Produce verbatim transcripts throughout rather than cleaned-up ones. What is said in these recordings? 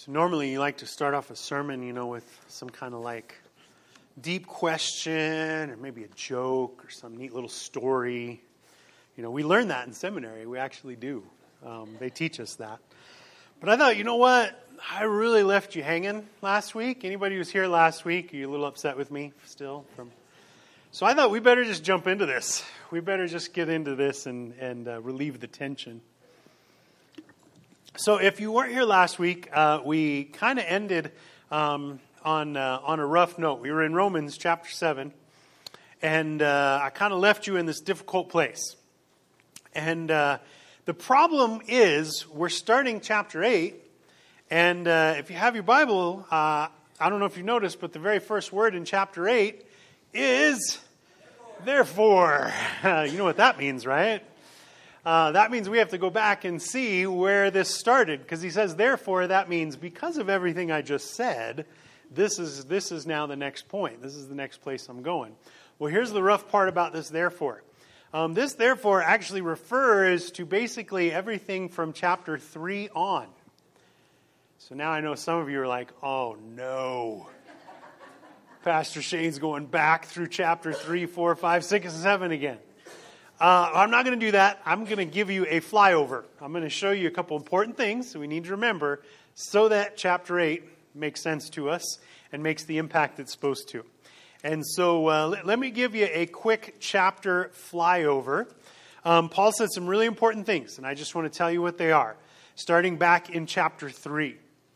So normally you like to start off a sermon, you know, with some kind of like deep question or maybe a joke or some neat little story. You know, we learn that in seminary. We actually do. Um, they teach us that. But I thought, you know what? I really left you hanging last week. Anybody who was here last week, are you a little upset with me still? From So I thought we better just jump into this. We better just get into this and, and uh, relieve the tension. So if you weren't here last week, uh, we kind of ended um, on uh, on a rough note. We were in Romans chapter seven, and uh, I kind of left you in this difficult place. And uh, the problem is we're starting chapter eight, and uh, if you have your Bible, uh, I don't know if you noticed, but the very first word in chapter eight is therefore. therefore. You know what that means, right? Uh, that means we have to go back and see where this started, because he says, therefore, that means because of everything I just said, this is this is now the next point. This is the next place I'm going. Well, here's the rough part about this therefore. Um, this therefore actually refers to basically everything from chapter three on. So now I know some of you are like, oh no. Pastor Shane's going back through chapter three, four, five, six, and seven again. Uh, I'm not going to do that. I'm going to give you a flyover. I'm going to show you a couple important things that we need to remember so that chapter eight makes sense to us and makes the impact it's supposed to. And so uh, let, let me give you a quick chapter flyover. Um, Paul said some really important things, and I just want to tell you what they are, starting back in chapter three.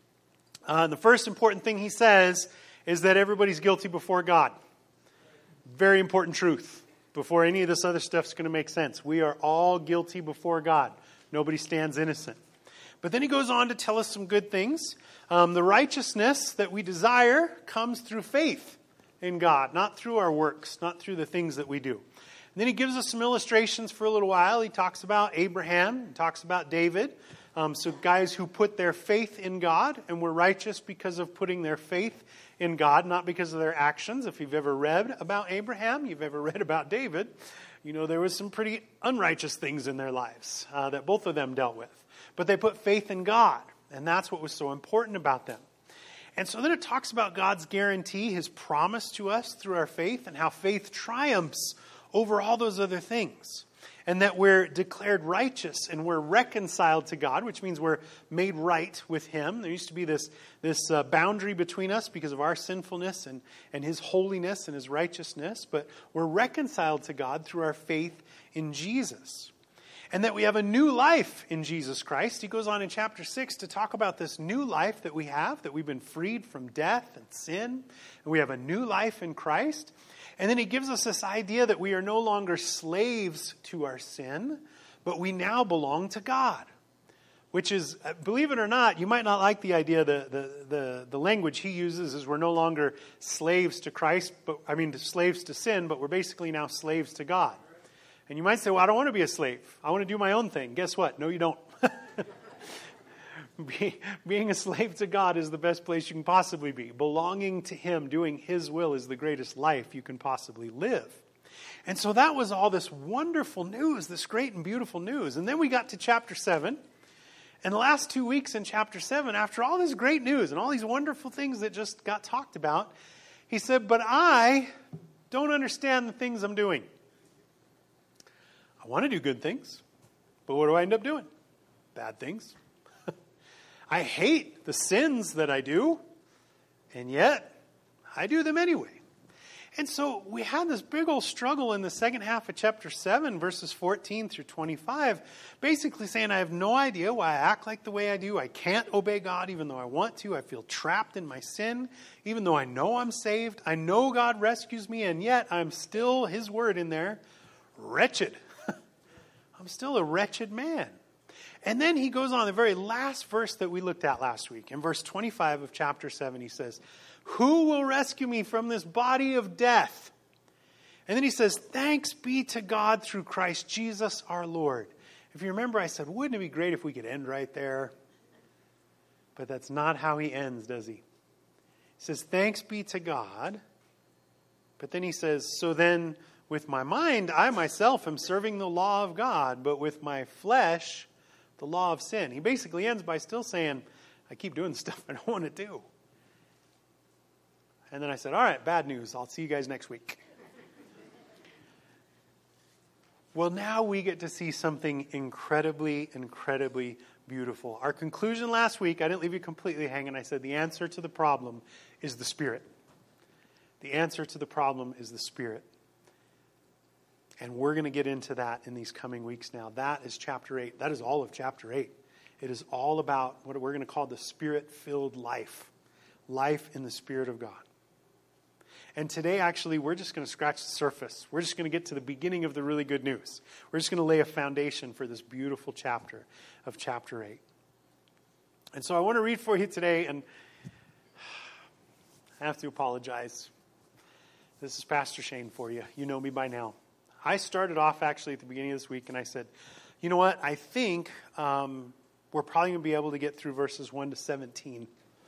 Uh, the first important thing he says is that everybody's guilty before God. Very important truth. Before any of this other stuff's going to make sense. We are all guilty before God. Nobody stands innocent. But then he goes on to tell us some good things. Um, the righteousness that we desire comes through faith in God, not through our works, not through the things that we do. And then he gives us some illustrations for a little while. He talks about Abraham, he talks about David. Um, so guys who put their faith in God and were righteous because of putting their faith in God, not because of their actions. If you've ever read about Abraham, you've ever read about David, you know there was some pretty unrighteous things in their lives uh, that both of them dealt with. But they put faith in God, and that's what was so important about them. And so then it talks about God's guarantee, his promise to us through our faith, and how faith triumphs over all those other things. And that we're declared righteous and we're reconciled to God, which means we're made right with him. There used to be this, this uh, boundary between us because of our sinfulness and, and his holiness and his righteousness. But we're reconciled to God through our faith in Jesus. And that we have a new life in Jesus Christ. He goes on in chapter six to talk about this new life that we have, that we've been freed from death and sin. And we have a new life in Christ. And then he gives us this idea that we are no longer slaves to our sin, but we now belong to God. Which is, believe it or not, you might not like the idea, the, the, the, the language he uses is we're no longer slaves to Christ, but I mean slaves to sin, but we're basically now slaves to God. And you might say, well, I don't want to be a slave. I want to do my own thing. Guess what? No, you don't. Be, being a slave to God is the best place you can possibly be. Belonging to him, doing his will is the greatest life you can possibly live. And so that was all this wonderful news, this great and beautiful news. And then we got to chapter seven. And the last two weeks in chapter seven, after all this great news and all these wonderful things that just got talked about, he said, but I don't understand the things I'm doing. I want to do good things, but what do I end up doing? Bad things. I hate the sins that I do, and yet I do them anyway. And so we had this big old struggle in the second half of chapter seven, verses fourteen through twenty-five, basically saying I have no idea why I act like the way I do. I can't obey God even though I want to. I feel trapped in my sin, even though I know I'm saved. I know God rescues me, and yet I'm still, his word in there, wretched. I'm still a wretched man. And then he goes on, the very last verse that we looked at last week. In verse twenty-five of chapter seven, he says, who will rescue me from this body of death? And then he says, thanks be to God through Christ Jesus our Lord. If you remember, I said, wouldn't it be great if we could end right there? But that's not how he ends, does he? He says, thanks be to God. But then he says, so then with my mind, I myself am serving the law of God, but with my flesh, the law of sin. He basically ends by still saying, I keep doing stuff I don't want to do. And then I said, all right, bad news. I'll see you guys next week. Well, now we get to see something incredibly, incredibly beautiful. Our conclusion last week, I didn't leave you completely hanging. I said the answer to the problem is the Spirit. The answer to the problem is the Spirit. And we're going to get into that in these coming weeks now. That is chapter eight. That is all of chapter eight. It is all about what we're going to call the Spirit-filled life. Life in the Spirit of God. And today, actually, we're just going to scratch the surface. We're just going to get to the beginning of the really good news. We're just going to lay a foundation for this beautiful chapter of chapter eight. And so I want to read for you today, and I have to apologize. This is Pastor Shane for you. You know me by now. I started off actually at the beginning of this week, and I said, you know what? I think um, we're probably going to be able to get through verses one to seventeen.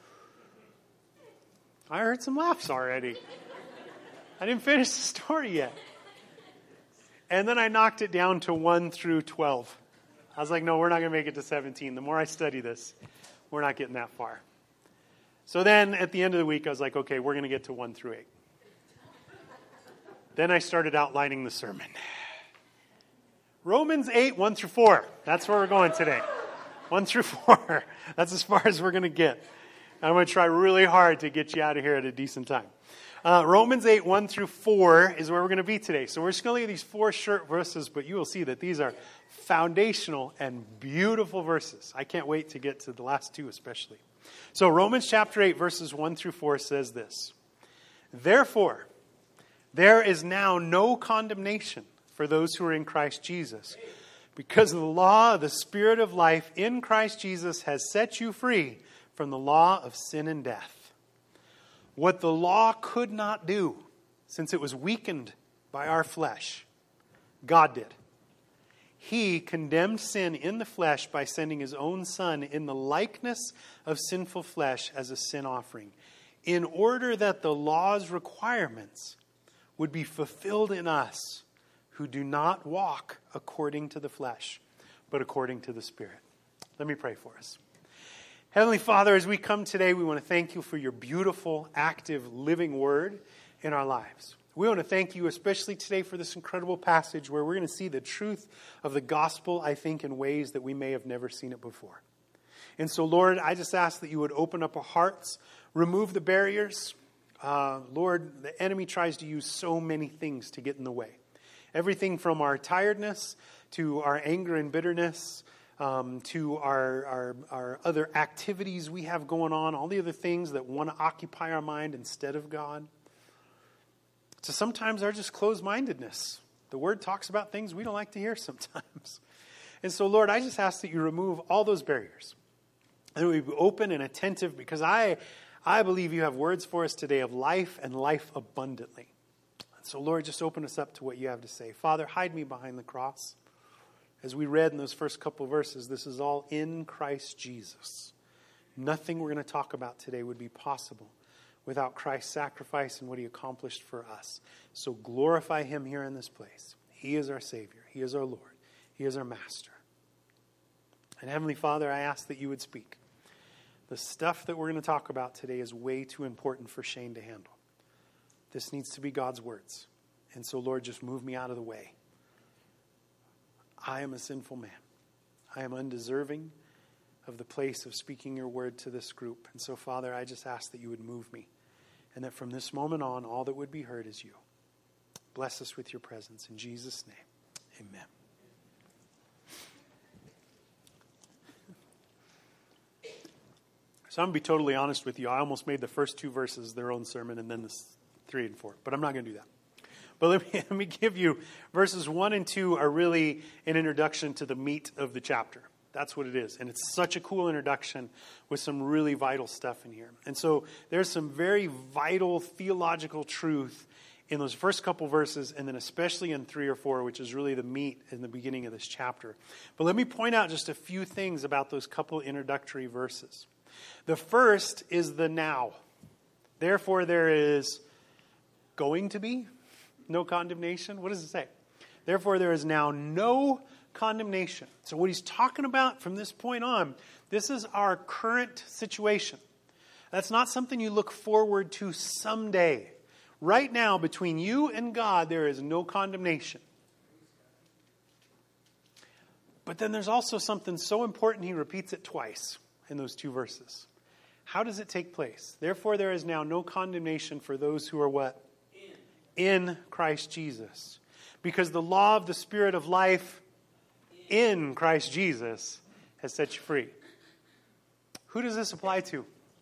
I heard some laughs already. I didn't finish the story yet. And then I knocked it down to one through twelve. I was like, no, we're not going to make it to seventeen. The more I study this, we're not getting that far. So then at the end of the week, I was like, okay, we're going to get to one through eight. Then I started outlining the sermon. Romans eight, one through four. That's where we're going today. one through four. That's as far as we're going to get. I'm going to try really hard to get you out of here at a decent time. Uh, Romans eight, one through four is where we're going to be today. So we're just going to look at these four short verses, but you will see that these are foundational and beautiful verses. I can't wait to get to the last two especially. So Romans chapter eight, verses one through four says this. Therefore, there is now no condemnation for those who are in Christ Jesus, because the law of the Spirit of life in Christ Jesus has set you free from the law of sin and death. What the law could not do, since it was weakened by our flesh, God did. He condemned sin in the flesh by sending his own Son in the likeness of sinful flesh as a sin offering, in order that the law's requirements would be fulfilled in us who do not walk according to the flesh, but according to the Spirit. Let me pray for us. Heavenly Father, as we come today, we want to thank you for your beautiful, active, living word in our lives. We want to thank you especially today for this incredible passage where we're going to see the truth of the gospel, I think, in ways that we may have never seen it before. And so, Lord, I just ask that you would open up our hearts, remove the barriers. Uh, Lord, the enemy tries to use so many things to get in the way. Everything from our tiredness to our anger and bitterness, Um, to our, our our other activities we have going on, all the other things that want to occupy our mind instead of God. So sometimes our just closed-mindedness. The Word talks about things we don't like to hear sometimes. And so, Lord, I just ask that you remove all those barriers. And we be open and attentive, because I, I believe you have words for us today of life and life abundantly. So, Lord, just open us up to what you have to say. Father, hide me behind the cross. As we read in those first couple of verses, this is all in Christ Jesus. Nothing we're going to talk about today would be possible without Christ's sacrifice and what he accomplished for us. So glorify him here in this place. He is our Savior. He is our Lord. He is our Master. And Heavenly Father, I ask that you would speak. The stuff that we're going to talk about today is way too important for Shane to handle. This needs to be God's words. And so, Lord, just move me out of the way. I am a sinful man. I am undeserving of the place of speaking your word to this group. And so, Father, I just ask that you would move me, and that from this moment on, all that would be heard is you. Bless us with your presence. In Jesus' name, amen. So I'm going to be totally honest with you. I almost made the first two verses their own sermon, and then the three and four. But I'm not going to do that. But let me, let me give you, verses one and two are really an introduction to the meat of the chapter. That's what it is. And it's such a cool introduction with some really vital stuff in here. And so there's some very vital theological truth in those first couple verses, and then especially in three or four, which is really the meat in the beginning of this chapter. But let me point out just a few things about those couple introductory verses. The first is the now. Therefore, there is going to be no condemnation. What does it say? Therefore, there is now no condemnation. So what he's talking about from this point on, This is our current situation. That's not something you look forward to someday. Right now, between you and God, there is no condemnation. But then there's also something so important, he repeats it twice in those two verses. How does it take place? Therefore, there is now no condemnation for those who are what? In, in Christ Jesus. Because the law of the Spirit of life in Christ Jesus has set you free. Who does this apply to?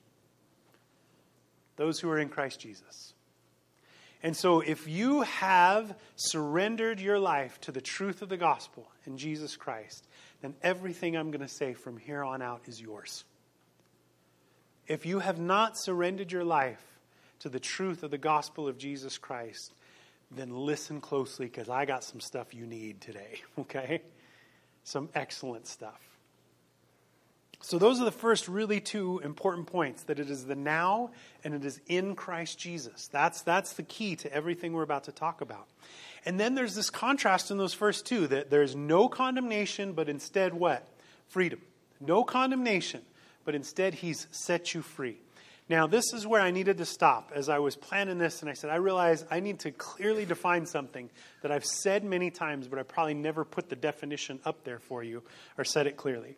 Those who are in Christ Jesus. And so if you have surrendered your life to the truth of the gospel in Jesus Christ, then everything I'm going to say from here on out is yours. If you have not surrendered your life to the truth of the gospel of Jesus Christ, then listen closely, because I got some stuff you need today, okay? Some excellent stuff. So those are the first really two important points, that it is the now and it is in Christ Jesus. That's, that's the key to everything we're about to talk about. And then there's this contrast in those first two, that there's no condemnation, but instead what? Freedom. No condemnation, but instead he's set you free. Now, this is where I needed to stop as I was planning this, and I said, I realize I need to clearly define something that I've said many times, but I probably never put the definition up there for you or said it clearly.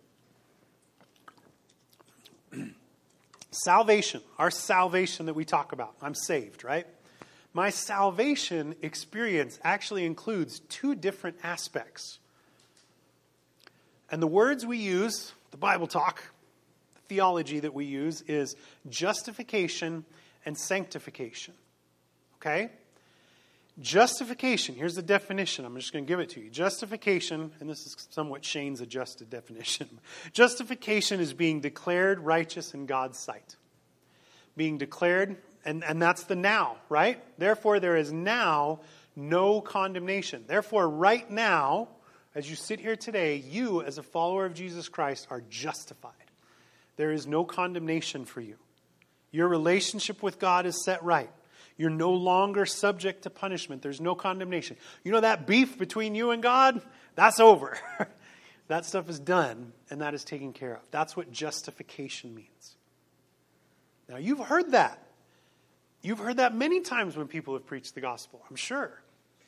Salvation, our salvation that we talk about. I'm saved, right? My salvation experience actually includes two different aspects. And the words we use, the Bible talk, the theology that we use, is justification and sanctification. Okay? Justification, here's the definition. I'm just going to give it to you. Justification, and this is somewhat Shane's adjusted definition. Justification is being declared righteous in God's sight. Being declared, and, and that's the now, right? Therefore, there is now no condemnation. Therefore, right now, as you sit here today, you, as a follower of Jesus Christ, are justified. There is no condemnation for you. Your relationship with God is set right. You're no longer subject to punishment. There's no condemnation. You know that beef between you and God? That's over. That stuff is done, and that is taken care of. That's what justification means. Now, you've heard that. You've heard that many times when people have preached the gospel, I'm sure.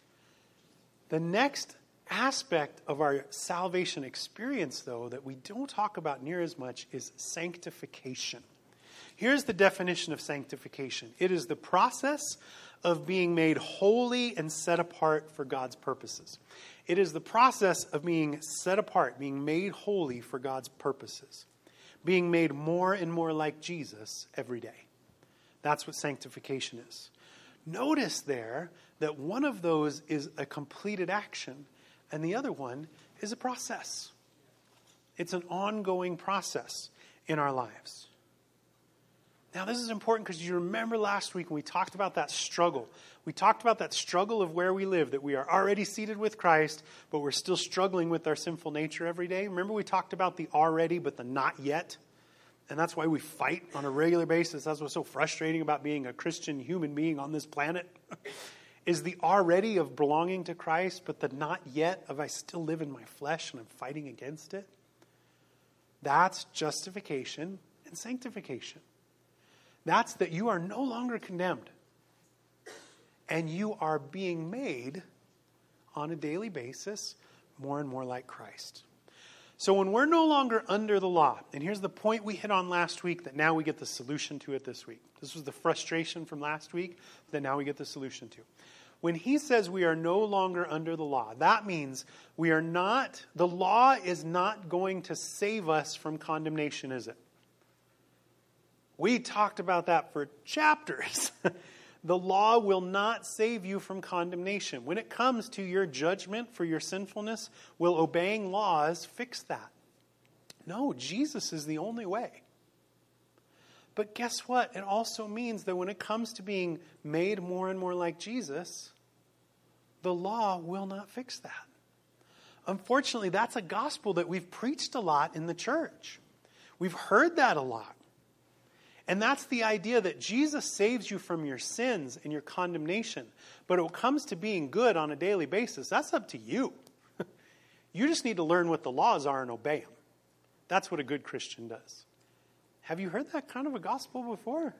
The next aspect of our salvation experience, though, that we don't talk about near as much is sanctification. Here's the definition of sanctification. It is the process of being made holy and set apart for God's purposes. It is the process of being set apart, being made holy for God's purposes. Being made more and more like Jesus every day. That's what sanctification is. Notice there that one of those is a completed action and the other one is a process. It's an ongoing process in our lives. Now, this is important because you remember last week when we talked about that struggle. We talked about that struggle of where we live, that we are already seated with Christ, but we're still struggling with our sinful nature every day. Remember we talked about the already, but the not yet? And that's why we fight on a regular basis. That's what's so frustrating about being a Christian human being on this planet. Is the already of belonging to Christ, but the not yet of I still live in my flesh and I'm fighting against it. That's justification and sanctification. That's that you are no longer condemned. And you are being made on a daily basis more and more like Christ. So when we're no longer under the law, and here's the point we hit on last week that now we get the solution to it this week. This was the frustration from last week that now we get the solution to. When he says we are no longer under the law, that means we are not, the law is not going to save us from condemnation, is it? We talked about that for chapters. The law will not save you from condemnation. When it comes to your judgment for your sinfulness, will obeying laws fix that? No, Jesus is the only way. But guess what? It also means that when it comes to being made more and more like Jesus, the law will not fix that. Unfortunately, that's a gospel that we've preached a lot in the church. We've heard that a lot. And that's the idea that Jesus saves you from your sins and your condemnation. But when it comes to being good on a daily basis, that's up to you. You just need to learn what the laws are and obey them. That's what a good Christian does. Have you heard that kind of a gospel before?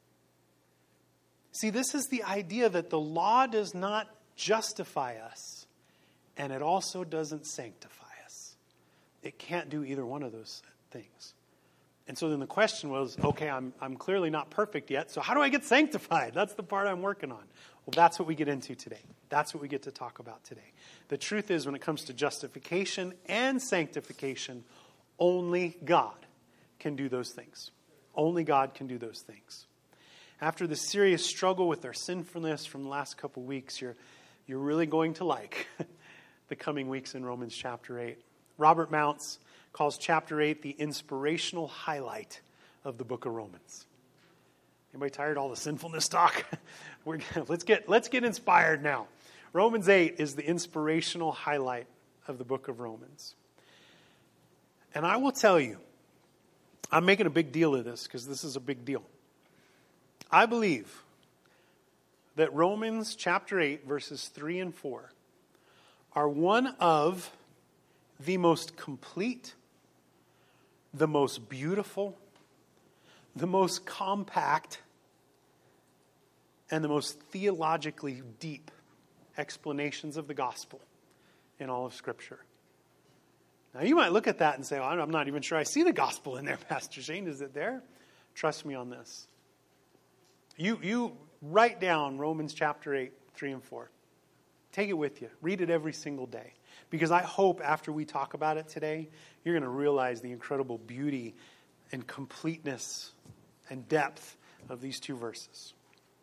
See, this is the idea that the law does not justify us, and it also doesn't sanctify us. It can't do either one of those things. And so then the question was, okay, I'm I'm clearly not perfect yet, so how do I get sanctified? That's the part I'm working on. Well, that's what we get into today. That's what we get to talk about today. The truth is, when it comes to justification and sanctification, only God can do those things. Only God can do those things. After the serious struggle with our sinfulness from the last couple weeks, you're, you're really going to like the coming weeks in Romans chapter eight. Robert Mounts calls chapter eight the inspirational highlight of the book of Romans. Anybody tired of all the sinfulness talk? We're, let's get, let's get inspired now. Romans eight is the inspirational highlight of the book of Romans. And I will tell you, I'm making a big deal of this because this is a big deal. I believe that Romans chapter eight, verses three and four, are one of the most complete, the most beautiful, the most compact, and the most theologically deep explanations of the gospel in all of Scripture. Now, you might look at that and say, well, I'm not even sure I see the gospel in there, Pastor Shane. Is it there? Trust me on this. You, you write down Romans chapter eight, three and four. Take it with you. Read it every single day. Because I hope after we talk about it today, you're going to realize the incredible beauty and completeness and depth of these two verses.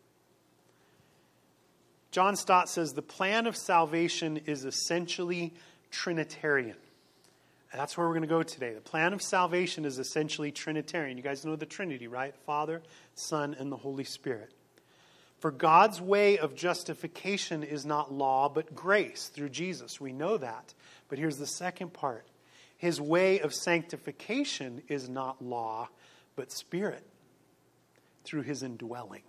John Stott says the plan of salvation is essentially Trinitarian. And that's where we're going to go today. The plan of salvation is essentially Trinitarian. You guys know the Trinity, right? Father, Son, and the Holy Spirit. For God's way of justification is not law, but grace through Jesus. We know that. But here's the second part. His way of sanctification is not law, but Spirit through His indwelling.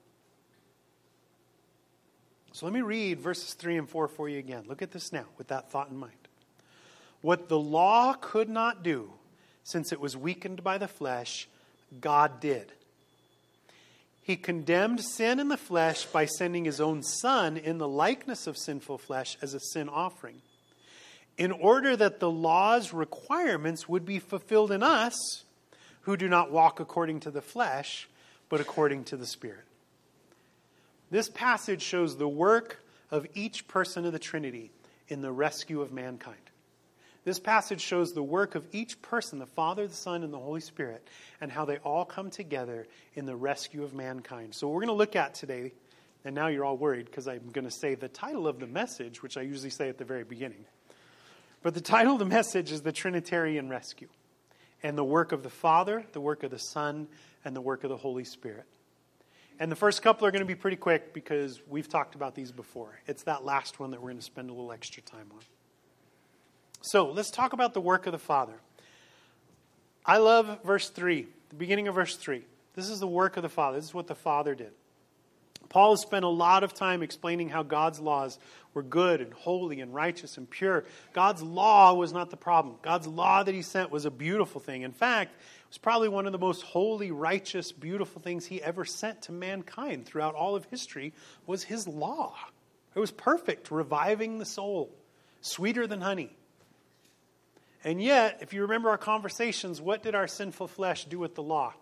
So let me read verses three and four for you again. Look at this now with that thought in mind. What the law could not do, since it was weakened by the flesh, God did. He condemned sin in the flesh by sending His own Son in the likeness of sinful flesh as a sin offering, in order that the law's requirements would be fulfilled in us, who do not walk according to the flesh, but according to the Spirit. This passage shows the work of each person of the Trinity in the rescue of mankind. This passage shows the work of each person, the Father, the Son, and the Holy Spirit, and how they all come together in the rescue of mankind. So we're going to look at today, and now you're all worried because I'm going to say the title of the message, which I usually say at the very beginning. But the title of the message is the Trinitarian Rescue, and the work of the Father, the work of the Son, and the work of the Holy Spirit. And the first couple are going to be pretty quick because we've talked about these before. It's that last one that we're going to spend a little extra time on. So let's talk about the work of the Father. I love verse three, the beginning of verse three. This is the work of the Father. This is what the Father did. Paul has spent a lot of time explaining how God's laws were good and holy and righteous and pure. God's law was not the problem. God's law that He sent was a beautiful thing. In fact, it was probably one of the most holy, righteous, beautiful things He ever sent to mankind throughout all of history was His law. It was perfect, reviving the soul, sweeter than honey. And yet, if you remember our conversations, what did our sinful flesh do with the law?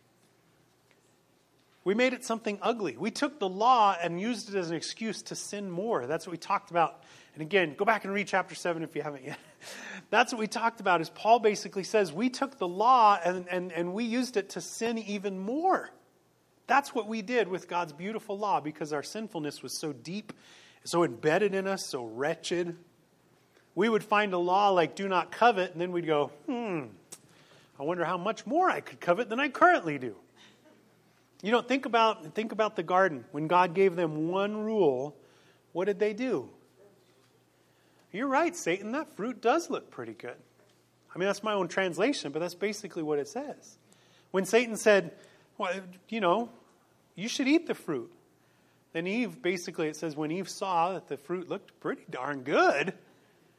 We made it something ugly. We took the law and used it as an excuse to sin more. That's what we talked about. And again, go back and read chapter seven if you haven't yet. That's what we talked about, is Paul basically says we took the law and, and, and we used it to sin even more. That's what we did with God's beautiful law because our sinfulness was so deep, so embedded in us, so wretched. We would find a law like do not covet, and then we'd go, hmm, I wonder how much more I could covet than I currently do. You know, think about think about the garden. When God gave them one rule, what did they do? You're right, Satan, that fruit does look pretty good. I mean, that's my own translation, but that's basically what it says. When Satan said, well, you know, you should eat the fruit. Then Eve, basically it says, when Eve saw that the fruit looked pretty darn good,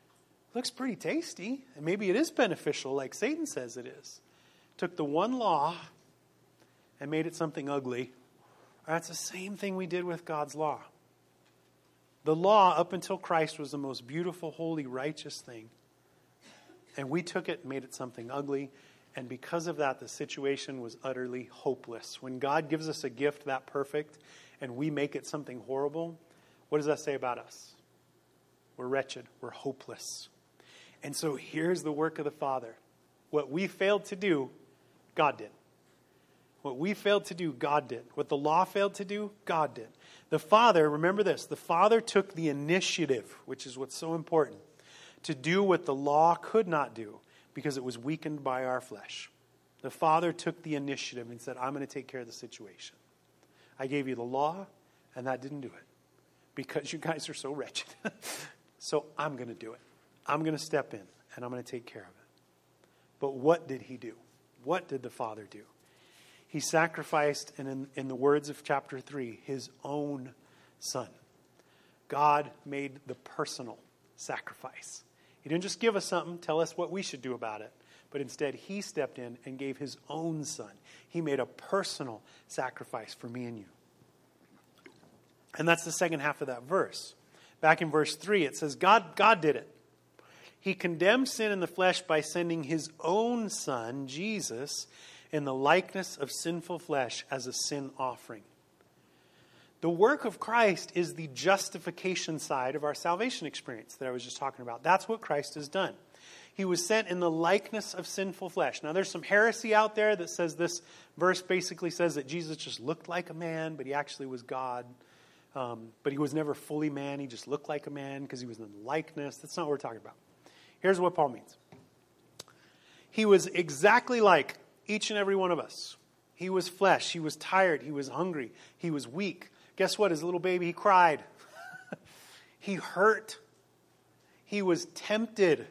looks pretty tasty, and maybe it is beneficial like Satan says it is. Took the one law and made it something ugly. That's the same thing we did with God's law. The law, up until Christ, was the most beautiful, holy, righteous thing. And we took it and made it something ugly. And because of that, the situation was utterly hopeless. When God gives us a gift that perfect and we make it something horrible, what does that say about us? We're wretched. We're hopeless. And so here's the work of the Father. What we failed to do, God did. What we failed to do, God did. What the law failed to do, God did. The Father, remember this, the Father took the initiative, which is what's so important, to do what the law could not do because it was weakened by our flesh. The Father took the initiative and said, I'm going to take care of the situation. I gave you the law, and that didn't do it because you guys are so wretched. So I'm going to do it. I'm going to step in, and I'm going to take care of it. But what did he do? What did the Father do? He sacrificed, and in, in the words of chapter three, his own Son. God made the personal sacrifice. He didn't just give us something, tell us what we should do about it. But instead, he stepped in and gave his own Son. He made a personal sacrifice for me and you. And that's the second half of that verse. Back in verse three, it says, God, God did it. He condemned sin in the flesh by sending his own Son, Jesus, in the likeness of sinful flesh as a sin offering. The work of Christ is the justification side of our salvation experience that I was just talking about. That's what Christ has done. He was sent in the likeness of sinful flesh. Now, there's some heresy out there that says this verse basically says that Jesus just looked like a man, but he actually was God. Um, but he was never fully man. He just looked like a man because he was in the likeness. That's not what we're talking about. Here's what Paul means. He was exactly like each and every one of us. He was flesh. He was tired. He was hungry. He was weak. Guess what? As a little baby, he cried. He hurt. He was tempted.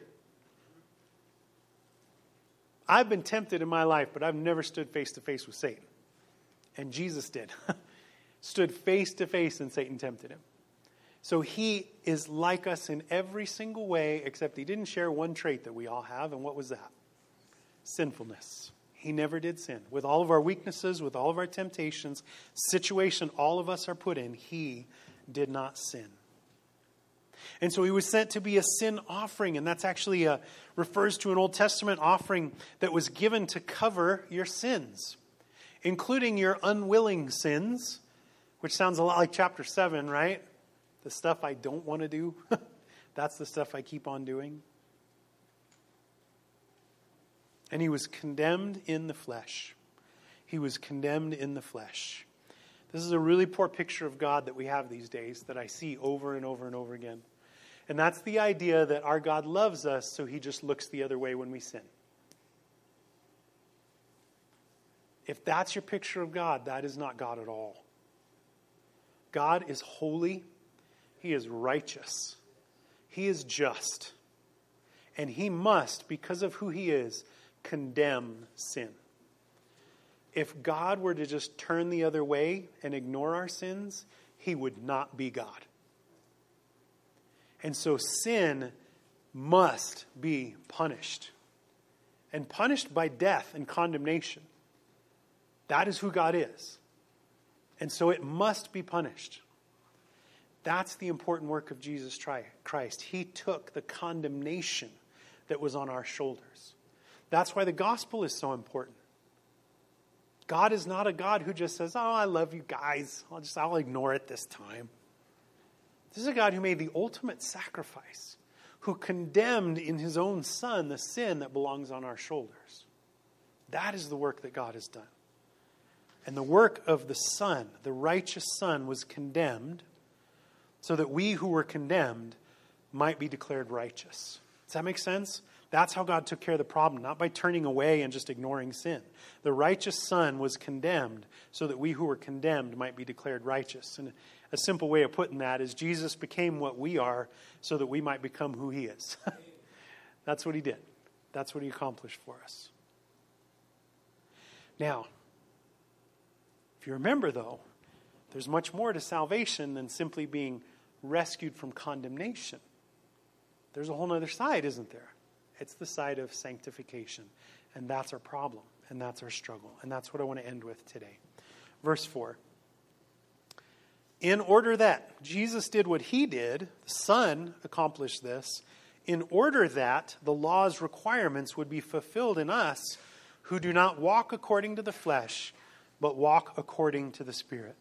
I've been tempted in my life, but I've never stood face to face with Satan. And Jesus did. Stood face to face and Satan tempted him. So he is like us in every single way, except he didn't share one trait that we all have. And what was that? Sinfulness. He never did sin. With all of our weaknesses, with all of our temptations, situation all of us are put in, he did not sin. And so he was sent to be a sin offering, and that's actually a, refers to an Old Testament offering that was given to cover your sins, including your unwilling sins, which sounds a lot like chapter seven, right? The stuff I don't want to do, that's the stuff I keep on doing. And he was condemned in the flesh. He was condemned in the flesh. This is a really poor picture of God that we have these days that I see over and over and over again. And that's the idea that our God loves us, so he just looks the other way when we sin. If that's your picture of God, that is not God at all. God is holy. He is righteous. He is just. And he must, because of who he is, condemn sin. If God were to just turn the other way and ignore our sins, he would not be God. And so sin must be punished. And punished by death and condemnation. That is who God is. And so it must be punished. That's the important work of Jesus Christ. He took the condemnation that was on our shoulders. That's why the gospel is so important. God is not a God who just says, oh, I love you guys. I'll just, I'll ignore it this time. This is a God who made the ultimate sacrifice, who condemned in his own Son the sin that belongs on our shoulders. That is the work that God has done. And the work of the Son, the righteous Son, was condemned so that we who were condemned might be declared righteous. Does that make sense? That's how God took care of the problem, not by turning away and just ignoring sin. The righteous Son was condemned so that we who were condemned might be declared righteous. And a simple way of putting that is Jesus became what we are so that we might become who he is. That's what he did. That's what he accomplished for us. Now, if you remember, though, there's much more to salvation than simply being rescued from condemnation. there's a whole other side, isn't there? It's the side of sanctification. And that's our problem. And that's our struggle. And that's what I want to end with today. Verse four. In order that Jesus did what he did, the Son accomplished this, in order that the law's requirements would be fulfilled in us who do not walk according to the flesh, but walk according to the Spirit.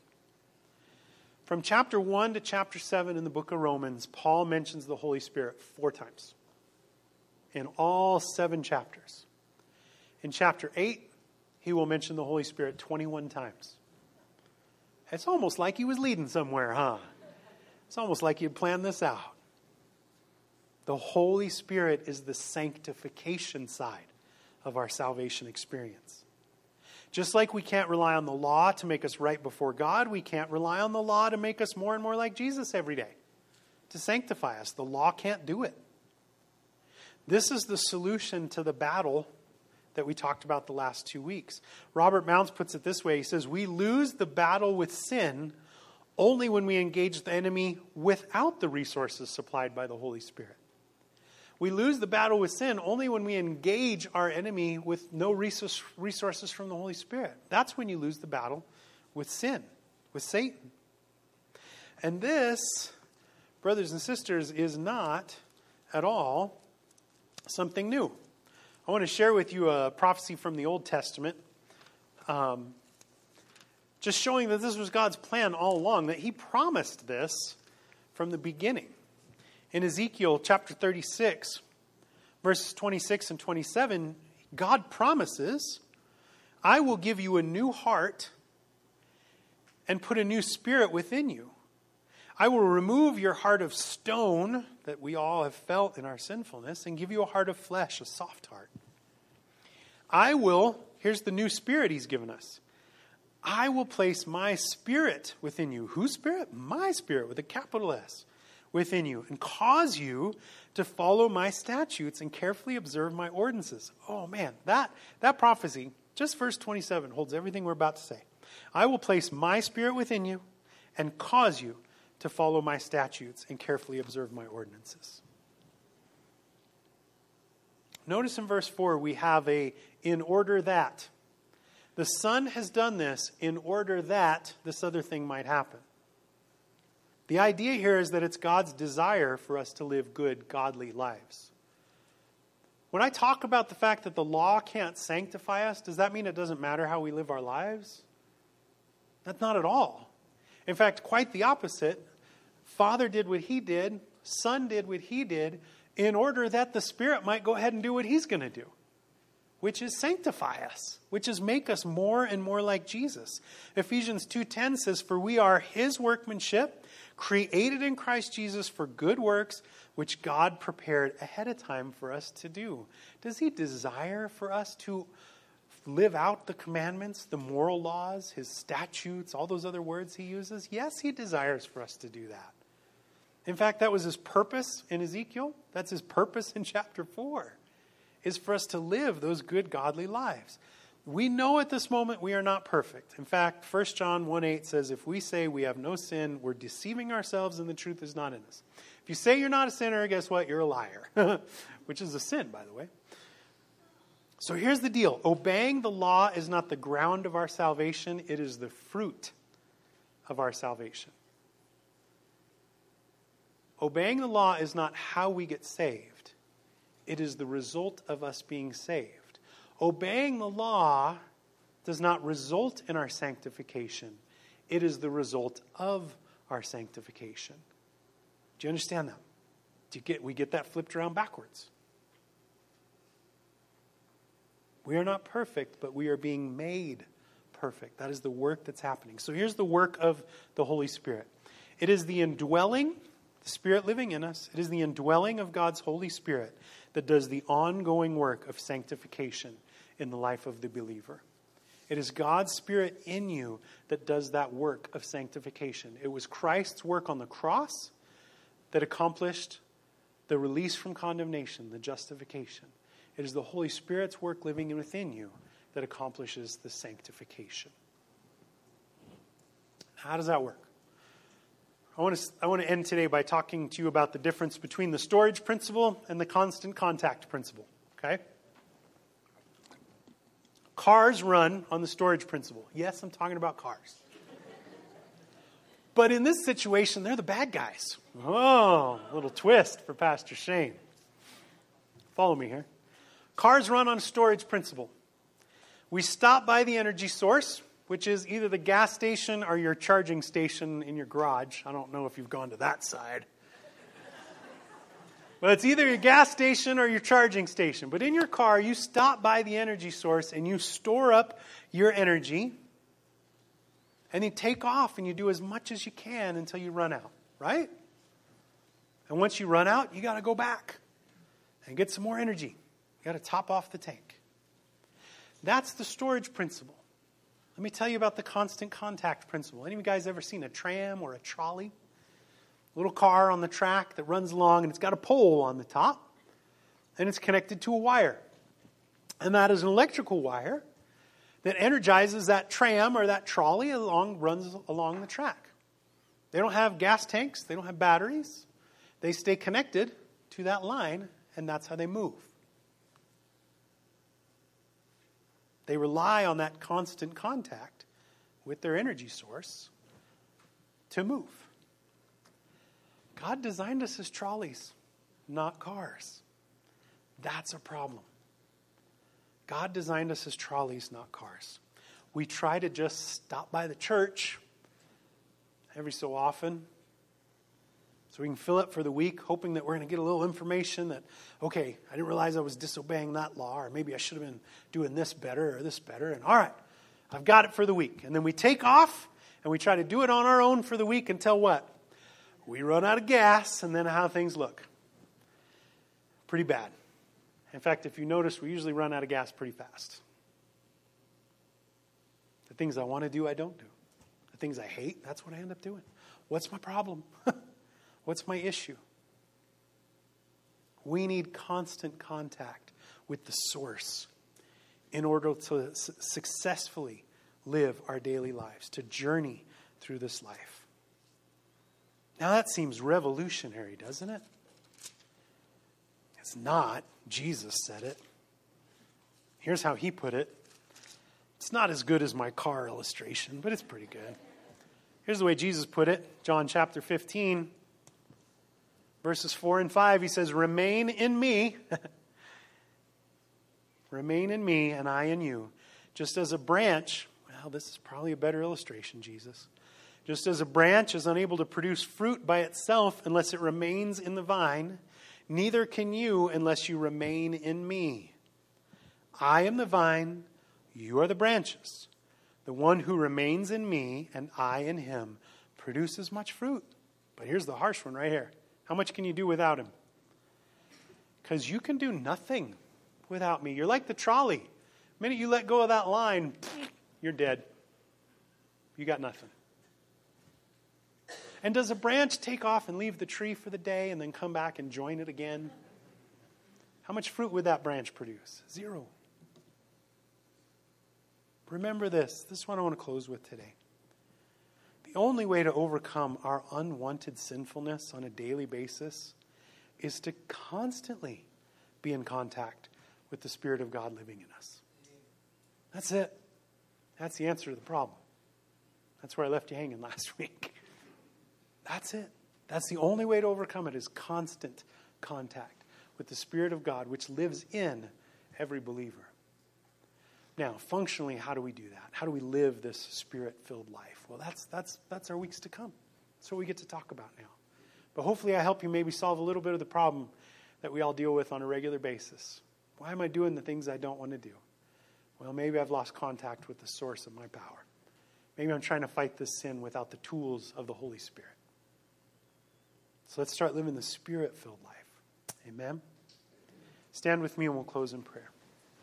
From chapter one to chapter seven in the book of Romans, Paul mentions the Holy Spirit four times in all seven chapters. In chapter eight, he will mention the Holy Spirit twenty-one times. It's almost like he was leading somewhere, huh? It's almost like he had planned this out. The Holy Spirit is the sanctification side of our salvation experience. Just like we can't rely on the law to make us right before God, we can't rely on the law to make us more and more like Jesus every day, to sanctify us. The law can't do it. This is the solution to the battle that we talked about the last two weeks. Robert Mounce puts it this way. He says, we lose the battle with sin only when we engage the enemy without the resources supplied by the Holy Spirit. We lose the battle with sin only when we engage our enemy with no resource, resources from the Holy Spirit. That's when you lose the battle with sin, with Satan. And this, brothers and sisters, is not at all something new. I want to share with you a prophecy from the Old Testament, um, just showing that this was God's plan all along, that he promised this from the beginning. In Ezekiel chapter thirty-six, verses twenty-six and twenty-seven, God promises, I will give you a new heart and put a new spirit within you. I will remove your heart of stone that we all have felt in our sinfulness and give you a heart of flesh, a soft heart. I will, here's the new spirit he's given us. I will place my spirit within you. Whose spirit? My spirit with a capital S within you, and cause you to follow my statutes and carefully observe my ordinances. Oh man, that, that prophecy, just verse twenty-seven, holds everything we're about to say. I will place my spirit within you and cause you to follow my statutes and carefully observe my ordinances. Notice in verse four, we have a in order that. The Son has done this in order that this other thing might happen. The idea here is that it's God's desire for us to live good, godly lives. When I talk about the fact that the law can't sanctify us, does that mean it doesn't matter how we live our lives? That's not at all. In fact, quite the opposite. Father did what he did, Son did what he did, in order that the Spirit might go ahead and do what he's going to do, which is sanctify us, which is make us more and more like Jesus. Ephesians two ten says, for we are his workmanship, created in Christ Jesus for good works, which God prepared ahead of time for us to do. Does he desire for us to live out the commandments, the moral laws, his statutes, all those other words he uses? Yes, he desires for us to do that. In fact, that was his purpose in Ezekiel. That's his purpose in chapter four, is for us to live those good, godly lives. We know at this moment we are not perfect. In fact, First John one eight says, if we say we have no sin, we're deceiving ourselves and the truth is not in us. If you say you're not a sinner, guess what? You're a liar, which is a sin, by the way. So here's the deal. Obeying the law is not the ground of our salvation. It is the fruit of our salvation. Obeying the law is not how we get saved. It is the result of us being saved. Obeying the law does not result in our sanctification. It is the result of our sanctification. Do you understand that? Do you get, we get that flipped around backwards. We are not perfect, but we are being made perfect. That is the work that's happening. So here's the work of the Holy Spirit. It is the indwelling, the Spirit living in us. It is the indwelling of God's Holy Spirit that does the ongoing work of sanctification in the life of the believer. It is God's Spirit in you that does that work of sanctification. It was Christ's work on the cross that accomplished the release from condemnation, the justification. It is the Holy Spirit's work living within you that accomplishes the sanctification. How does that work? I want to I want to end today by talking to you about the difference between the storage principle and the constant contact principle. Okay? Cars run on the storage principle. Yes, I'm talking about cars. But in this situation, they're the bad guys. Oh, a little twist for Pastor Shane. Follow me here. Cars run on a storage principle. We stop by the energy source, which is either the gas station or your charging station in your garage. I don't know if you've gone to that side. But it's either your gas station or your charging station. But in your car, you stop by the energy source and you store up your energy. And you take off and you do as much as you can until you run out, right? And once you run out, you got to go back and get some more energy. You got to top off the tank. That's the storage principle. Let me tell you about the constant contact principle. Any of you guys ever seen a tram or a trolley? A little car on the track that runs along and it's got a pole on the top and it's connected to a wire. And that is an electrical wire that energizes that tram or that trolley along, runs along the track. They don't have gas tanks. They don't have batteries. They stay connected to that line, and that's how they move. They rely on that constant contact with their energy source to move. God designed us as trolleys, not cars. That's a problem. God designed us as trolleys, not cars. We try to just stop by the church every so often so we can fill up for the week, hoping that we're going to get a little information that, okay, I didn't realize I was disobeying that law, or maybe I should have been doing this better or this better. And all right, I've got it for the week. And then we take off and we try to do it on our own for the week until what? We run out of gas, and then how things look. Pretty bad. In fact, if you notice, we usually run out of gas pretty fast. The things I want to do, I don't do. The things I hate, that's what I end up doing. What's my problem? What's my issue? We need constant contact with the source in order to su- successfully live our daily lives, to journey through this life. Now that seems revolutionary, doesn't it? It's not. Jesus said it. Here's how he put it. It's not as good as my car illustration, but it's pretty good. Here's the way Jesus put it. John chapter fifteen, verses four and five. He says, "Remain in me. Remain in me, and I in you. Just as a branch," well, this is probably a better illustration, Jesus. "Just as a branch is unable to produce fruit by itself unless it remains in the vine, neither can you unless you remain in me. I am the vine, you are the branches. The one who remains in me and I in him produces much fruit." But here's the harsh one right here. How much can you do without him? Because you can do nothing without me. You're like the trolley. The minute you let go of that line, you're dead. You got nothing. And does a branch take off and leave the tree for the day and then come back and join it again? How much fruit would that branch produce? Zero. Remember this. This is what I want to close with today. The only way to overcome our unwanted sinfulness on a daily basis is to constantly be in contact with the Spirit of God living in us. That's it. That's the answer to the problem. That's where I left you hanging last week. That's it. That's the only way to overcome it, is constant contact with the Spirit of God, which lives in every believer. Now, functionally, how do we do that? How do we live this Spirit-filled life? Well, that's that's that's our weeks to come. That's what we get to talk about now. But hopefully I help you maybe solve a little bit of the problem that we all deal with on a regular basis. Why am I doing the things I don't want to do? Well, maybe I've lost contact with the source of my power. Maybe I'm trying to fight this sin without the tools of the Holy Spirit. So let's start living the Spirit-filled life. Amen? Stand with me and we'll close in prayer.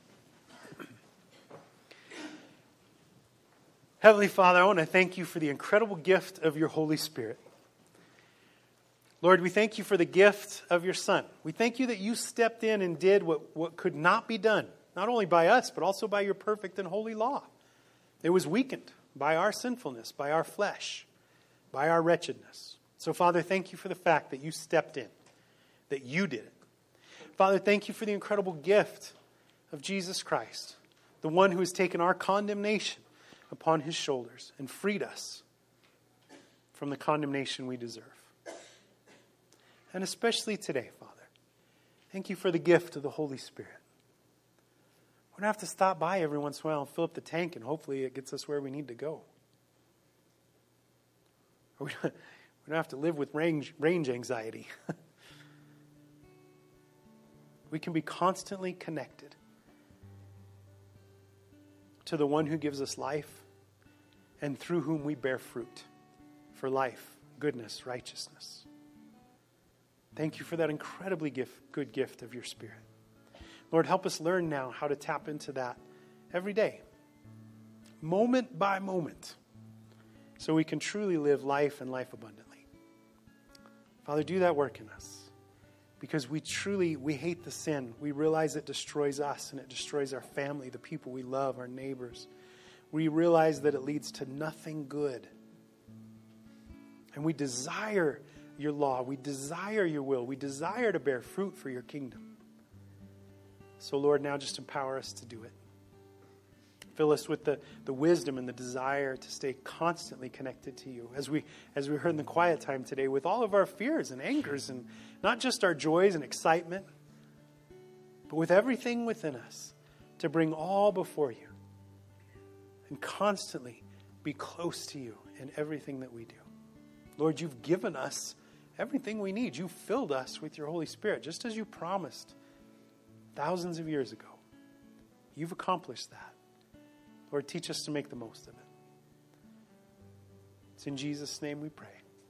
Heavenly Father, I want to thank you for the incredible gift of your Holy Spirit. Lord, we thank you for the gift of your Son. We thank you that you stepped in and did what, what could not be done, not only by us, but also by your perfect and holy law. It was weakened by our sinfulness, by our flesh, by our wretchedness. So, Father, thank you for the fact that you stepped in, that you did it. Father, thank you for the incredible gift of Jesus Christ, the one who has taken our condemnation upon his shoulders and freed us from the condemnation we deserve. And especially today, Father, thank you for the gift of the Holy Spirit. We don't have to stop by every once in a while and fill up the tank, and hopefully it gets us where we need to go. We don't, we don't have to live with range, range anxiety. We can be constantly connected to the one who gives us life and through whom we bear fruit for life, goodness, righteousness. Thank you for that incredibly gift, good gift of your Spirit. Lord, help us learn now how to tap into that every day, moment by moment, so we can truly live life and life abundantly. Father, do that work in us, because we truly, we hate the sin. We realize it destroys us and it destroys our family, the people we love, our neighbors. We realize that it leads to nothing good. And we desire your law. We desire your will. We desire to bear fruit for your kingdom. So, Lord, now just empower us to do it. Fill us with the, the wisdom and the desire to stay constantly connected to you. As we as we heard in the quiet time today, with all of our fears and angers, and not just our joys and excitement, but with everything within us, to bring all before you and constantly be close to you in everything that we do. Lord, you've given us everything we need. You've filled us with your Holy Spirit, just as you promised thousands of years ago. You've accomplished that. Lord, teach us to make the most of it. It's in Jesus' name we pray.